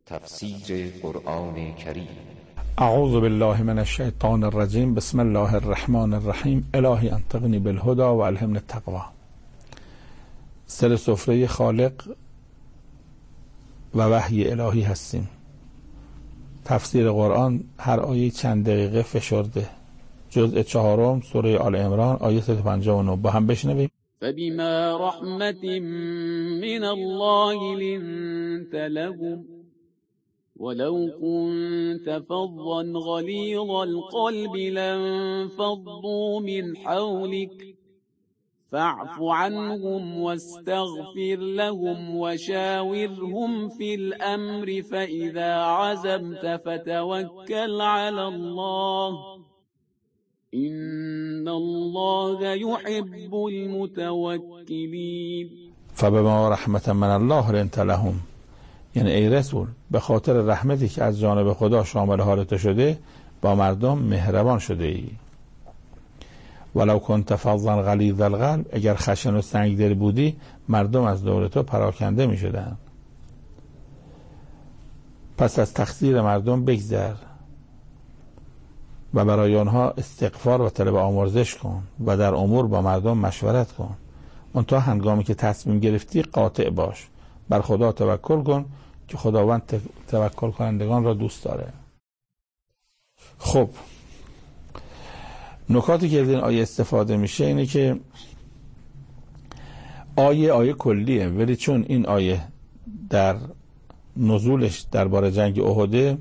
تفسیر قرآن کریم. اعوذ بالله من الشیطان الرجیم. بسم الله الرحمن الرحیم. الهی انطقنی بالهدى و الهمنی التقوی. سر سفره خالق و وحی الهی هستیم. تفسیر قرآن هر آیه چند دقیقه فشرده. جزء 4 سوره آل عمران آیه 159 با هم بشنویم. فبما رحمة من الله لنت لهم ولو كنت فظا غليظ القلب لانفضوا من حولك فاعف عنهم واستغفر لهم وشاورهم في الأمر فإذا عزمت فتوكل على الله إن الله يحب المتوكلين. فبما رحمة من الله لنت لهم، یعنی ای رسول به خاطر رحمتی که از جانب خدا شامل حالت شده با مردم مهربان شده ای. ولو کنت فظا غلیظ القلب، اگر خشن و سنگدل بودی مردم از دور تو پراکنده می شدن. پس از تقصیر مردم بگذر و برای آنها استغفار و طلب آمرزش کن و در امور با مردم مشورت کن. منتها هنگامی که تصمیم گرفتی قاطع باش، بر خدا توکل کن که خداوند توکل کنندگان را دوست داره. خب نکاتی که از این آیه استفاده میشه اینه که آیه کلیه، ولی چون این آیه در نزولش درباره جنگ احد،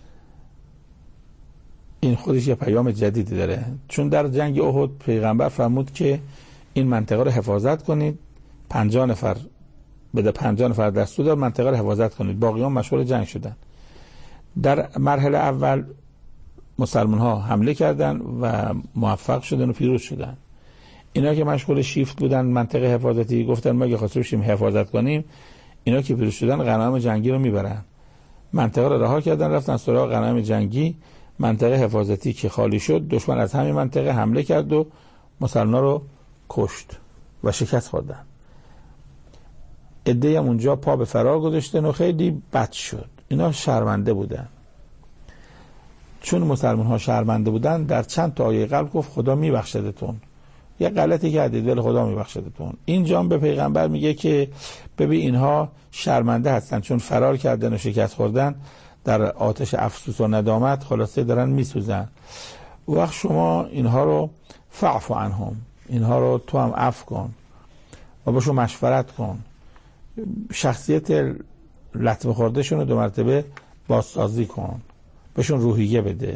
این خودش یه پیام جدیدی داره. چون در جنگ احد پیغمبر فرمود که این منطقه رو حفاظت کنید، 50 نفر دستور داد منطقه رو حفاظت کنید، باقیان مشغول جنگ شدن. در مرحله اول مسلمان ها حمله کردن و موفق شدن و پیروز شدن. اینا که مشغول شیفت بودن منطقه حفاظتی گفتن ما اگه خواسته باشیم حفاظت کنیم، اینا که پیروز شدن غنایم جنگی رو میبرن. منطقه رو رها کردن رفتن سراغ غنایم جنگی. منطقه حفاظتی که خالی شد دشمن از همین منطقه حمله کرد و مسلمان رو کشت و شکست خوردن. عده‌ای هم اونجا پا به فرار گذاشتن و خیلی بد شد. اینا شرمنده بودن. چون مسلمان ها شرمنده بودن در چند تا آیه قبل گفت خدا میبخشدتون، یه غلطی کردید ولی خدا میبخشدتون. اینجا هم به پیغمبر میگه که ببین اینها شرمنده هستن چون فرار کردن و شکست خوردن، در آتش افسوس و ندامت خلاصه دارن میسوزن. وقت شما اینها رو فاعف عنهم، اینها رو تو هم عفو کن و باشون مشورت کن، شخصیت لطمه خوردهشون رو 2 مرتبه بازسازی کن، بهشون روحیه بده.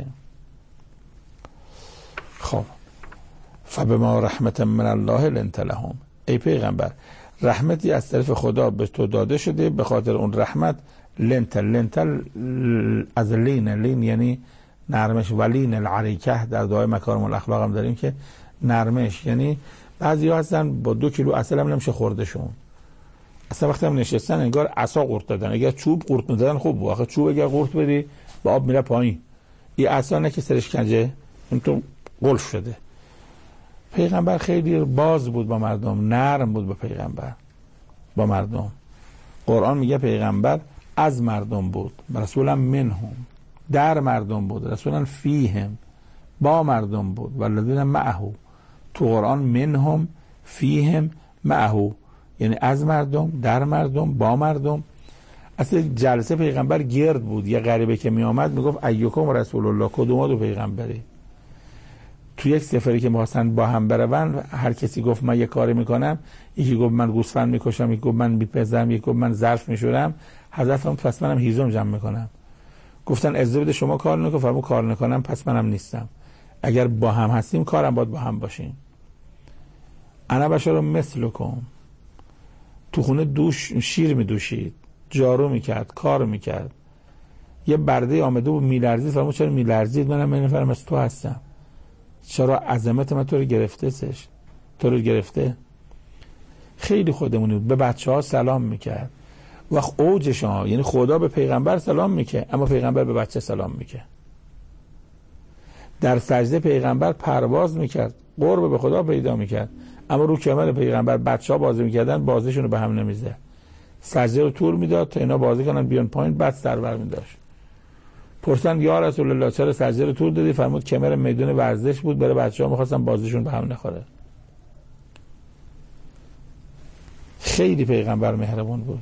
خب فبما رحمة من الله لنت لهم، ای پیغمبر رحمتی از طرف خدا به تو داده شده، به خاطر اون رحمت لنت از لین یعنی نرمش، ولین العریکه در دعای مکارم الاخلاق هم داریم که نرمش، یعنی بعضی ها هستن با 2 کیلو عسل هم نمیشه خوردشون. اصلا وقتی هم نشستن انگار عصا قورت دادن. اگر چوب قورت میدادن خوب بود، آخه چوب اگر قورت بدی با آب میره پایین. این عصا نه که سرش کنجه این تو قلف شده. پیغمبر خیلی باز بود با مردم، نرم بود با پیغمبر با مردم. قرآن میگه پیغمبر از مردم بود، رسولا منهم، در مردم بود، رسولا فیهم، با مردم بود، والذین معه. تو قرآن منهم، فیهم، معه، یعنی از مردم، در مردم، با مردم. اصلا جلسه پیغمبر گرد بود. یه غریبه که می آمد میگفت ایکم رسول الله، کدوم دو پیغمبری. تو یک سفری که می‌خواستن با هم برون، هر کسی گفت من یه کاری میکنم، یکی گفت من گوسفند میکشم، یکی گفت من میپزم، یکی گفت من ظرف میشورم. حضرت هم پس منم هیزم جمع میکنم. گفتن اجازه بده شما کار نکن، فرمود کار نکنم پس منم نیستم. اگر با هم هستیم کارم باید با هم باشیم. انا بشر مثلکم. تو خونه شیر میدوشید، جارو میکرد، کار میکرد. یه برده آمده بود میلرزید، فرمود چرا میلرزید؟ منم نفرم از تو هستم. چرا عظمت من تو رو گرفته؟ خیلی خودمونی بود. به بچه ها سلام میکرد. وقت اوجش ها، یعنی خدا به پیغمبر سلام میکرد اما پیغمبر به بچه سلام میکرد. در سجده پیغمبر پرواز میکرد، قرب به خدا پیدا میکرد، اما رو کمر پیغمبر بچه ها بازی میکردن، بازیشون رو به هم نمیزد. سجده رو طول میداد تا اینا بازی کنن بیان پایین، بعد سر برمی‌داشت. پرسیدن یا رسول الله چرا سجده رو طول دادی؟ فرمود کمر میدون ورزش بود، برای بچه‌ها می‌خواستن بازیشون به هم نخوره. خیلی پیغمبر مهربان بود.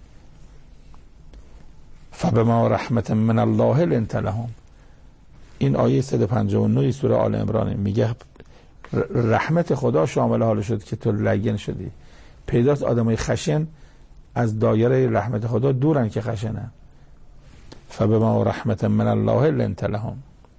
فبما رحمت من الله لنت لهم. این آیه 159 سوره آل عمران میگه رحمت خدا شامل حال شد که تو لگن شدی. پیداست آدمای خشن از دایره رحمت خدا دورن که خشنن. فبما رحمت من الله لنت لهم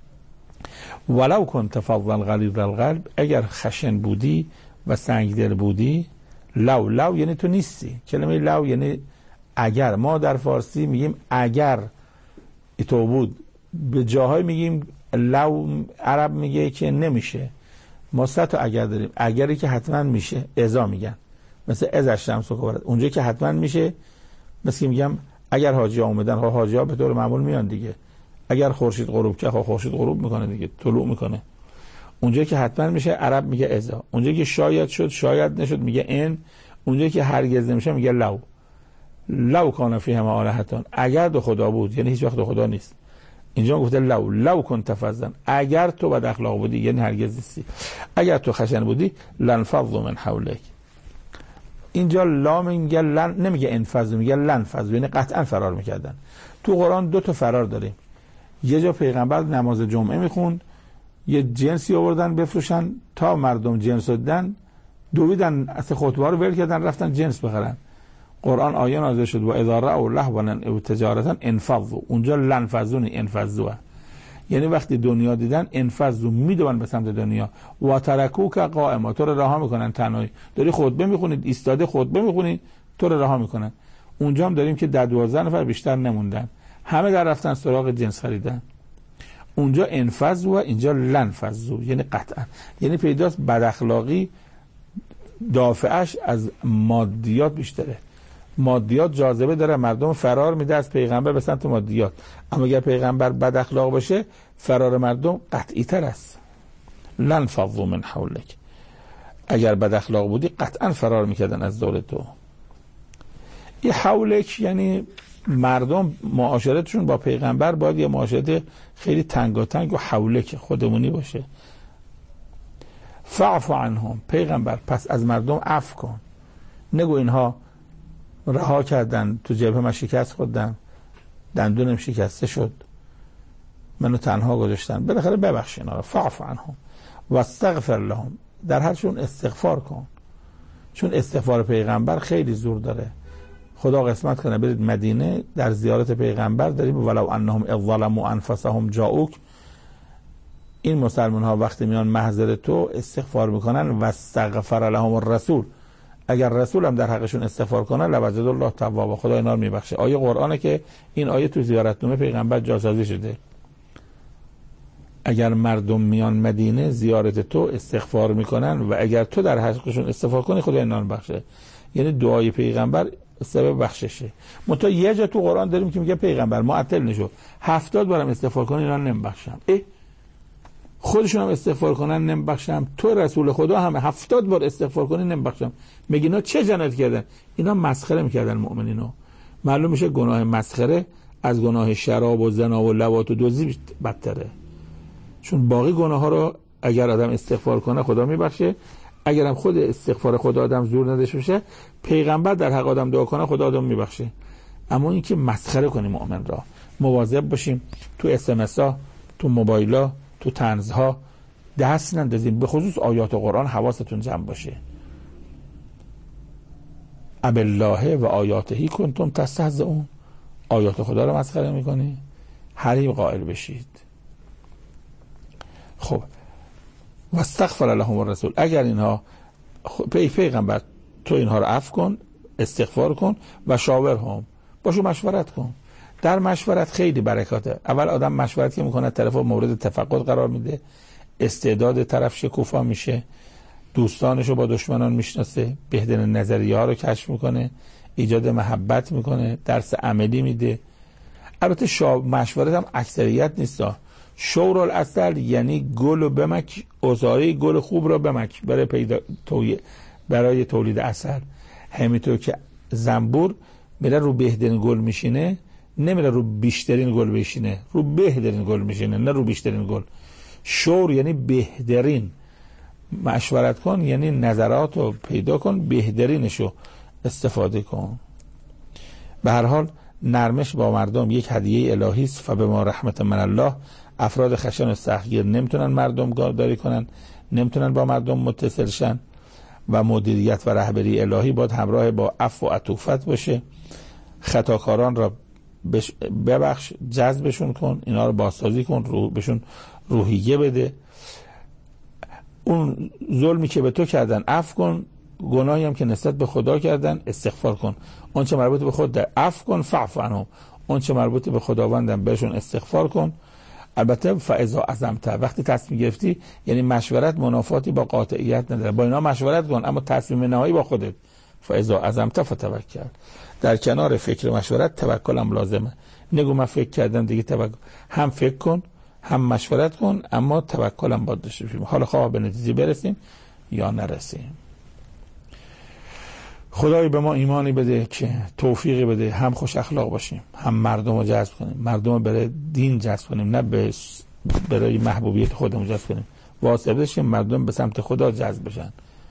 ولو كنت فظا غلیظ القلب. اگر خشن بودی و سنگدل بودی، لو یعنی تو نیستی. کلمه لو یعنی اگر. ما در فارسی میگیم اگر تو بود، به جاهای میگیم لو. عرب میگه که نمیشه. ما 100 تا اگر داریم. اگری که حتما میشه اذا میگن، مثل اذا الشمس کبرت. اونجا که حتما میشه، مثل میگم اگر حاجی ها اومدن، حاجی ها به طور معمول میان دیگه. اگر خورشید غروب که خورشید غروب میکنه دیگه، طلوع میکنه. اونجا که حتما میشه عرب میگه اذا. اونجا که شاید شد، شاید نشد میگه ان. اونجا که هرگز نمیشه میگه لو کان فیهما آلهتان. اگر دو خدا بود، یعنی هیچ وقت دو خدا نیست. اینجا گفته لو کنت فظا. اگر تو بد اخلاق بودی، یعنی هرگز نیستی. اگر تو خشن بودی، لنفضوا من حولک. اینجا لام میگه لن، نمیگه انفضوا، میگه لنفضوا، یعنی قطعا فرار میکردن. تو قرآن 2 تا فرار داریم. یه جا پیغمبر نماز جمعه میخوند، یه جنسی آوردن بفروشن، تا مردم جنس دادن دویدن، از خطبه رو ول کردن رفتن جنس بخرن. قرآن آیه نازل شد و اذا رأوا لهوا او تجارتا انفضوا. اونجا لنفضوا انفضوا، یعنی وقتی دنیا دیدن انفضوا، میدون به سمت دنیا. و ترکوک قائما، تو رو رها میکنن تنهایی. داری خطبه میخونید، ایستاده خطبه میخونید، تو رو رها میکنن. اونجا هم داریم که 12 نفر بیشتر نموندن، همه در رفتن سراغ جنس خریدن. اونجا انفضوا، اینجا لنفضوا، یعنی قطعا. یعنی پیداست بد اخلاقی دافعش از مادیات بیشتره. مادیات جاذبه داره، مردم فرار میده از پیغمبر به سمت مادیات. اما اگر پیغمبر بد اخلاق باشه، فرار مردم قطعی تر است. لنفضوا من حولک. اگر بد اخلاق بودی قطعا فرار میکردن از دور تو. این حولک یعنی مردم معاشرتشون با پیغمبر باید یه معاشرت خیلی تنگاتنگ و حولک خودمونی باشه. فاعف عنهم. پیغمبر پس از مردم عفو کن. نگو اینها رها کردن، تو جبهه من شکست خوردم، دندونم شکسته شد، منو تنها گذاشتن. بالاخره ببخش اینا رو. فاعف عنهم و استغفر لهم. در حالشون استغفار کن، چون استغفار پیغمبر خیلی زور داره. خدا قسمت کنه برید مدینه، در زیارت پیغمبر داریم ولو انهم اذ ظلموا انفسهم جاءوک. این مسلمان ها وقتی میان محضر تو استغفار میکنن و استغفر لهم الرسول. اگر رسول هم در حقشون استغفار کنن لوجد الله توابا، خدا اینا رو میبخشه. آیه قرآنه که این آیه تو زیارتنامه پیغمبر جاسازی شده. اگر مردم میان مدینه زیارت تو استغفار میکنن و اگر تو در حقشون استغفار کنی، خدا اینا رو بخشه. یعنی دعای پیغمبر سبب بخششه. منتها یه جا تو قرآن داریم که میگه پیغمبر معطل نشو، 70 بارم استغفار کنی اینا نمیبخشم. خودشون هم استغفار کنن نمیبخشم، تو رسول خدا هم 70 بار استغفار کنی نمیبخشم. میگه اینا چه جنایت کردن؟ اینا مسخره میکردن مؤمنینو. معلوم میشه گناه مسخره از گناه شراب و زنا و لواط و دزدی بدتره. چون باقی گناه ها رو اگر آدم استغفار کنه خدا میبخشه. اگر هم خود استغفار خدا آدم زور نداشته باشه، پیغمبر در حق آدم دعا کنه خدا آدم میبخشه. اما اینکه مسخره کنیم مؤمن را، مواظب باشیم تو اس ام اس ها، تو موبایل، تو طنزها دست نندازیم. به خصوص آیات قرآن حواستون جمع باشه. ابالله و آیاته کنتم تستهزئون. آیات خدا رو مسخره میکنی، حریم قائل بشید. خب و استغفر لهم الرسول. اگر اینها پیغمبر تو اینها رو عفو کن، استغفار کن و شاورهم، باشو مشورت کن. در مشورت خیلی برکاته. اول آدم مشورت که میکنه طرف مورد تفقد قرار میده، استعداد طرف شکوفا میشه، دوستانشو با دشمنان میشناسه، بهترین نظریه ها رو کشف میکنه، ایجاد محبت میکنه، درس عملی میده. البته مشورت هم اکثریت نیستا. شورالعسل یعنی گل و بمک، عصاره گل خوب رو بمک برای تولید عسل. همینطور که زنبور میره رو بهترین گل میشینه، نمیره رو بیشترین گل بشینه، رو بهترین گل میشینه، نه رو بیشترین گل. شور یعنی بهترین، مشورت کن یعنی نظراتو پیدا کن، بهترینشو استفاده کن. به هر حال نرمش با مردم یک هدیه الهی است. فبما رحمت من الله، افراد خشن و سختگیر نمیتونن مردم داری کنن، نمیتونن با مردم متصل شن و مدیریت و رهبری الهی باید همراه با عفو و عطوفت باشه. خطاکاران را ببخش، جذبشون کن، اینا رو بازسازی کن، بهشون روحیه بده. اون ظلمی که به تو کردن عفو کن، گناهی هم که نسبت به خدا کردن استغفار کن. اون چه مربوط به خود عفو کن، فعف عنهم. اون چه مربوط به خداوندم بهشون استغفار کن. البته فاذا عزمت، وقتی تصمیم گرفتی، یعنی مشورت منافاتی با قاطعیت نداره، با اینا مشورت کن اما تصمیم نهایی با خودت. فاذا عزمت فتوکل، در کنار فکر مشورت توکلم لازمه. نگو من فکر کردم دیگه توکل، هم فکر کن هم مشورت کن، اما توکلم باید داشته باشیم، حالا خواه به نتیجه برسیم یا نرسیم. خدای به ما ایمانی بده که توفیقی بده هم خوش اخلاق باشیم، هم مردم رو جذب کنیم، مردم رو برای دین جذب کنیم، نه برای محبوبیت خودمون جذب کنیم. واسه بشیم مردم به سمت خدا جذب بشن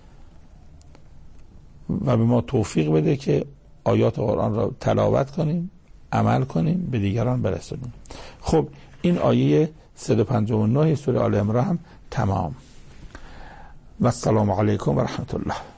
و به ما توفیق بده که آیات قرآن را تلاوت کنیم، عمل کنیم، به دیگران برسونیم. خب این آیه 159 سوره آل عمران هم تمام. و السلام علیکم و رحمت الله.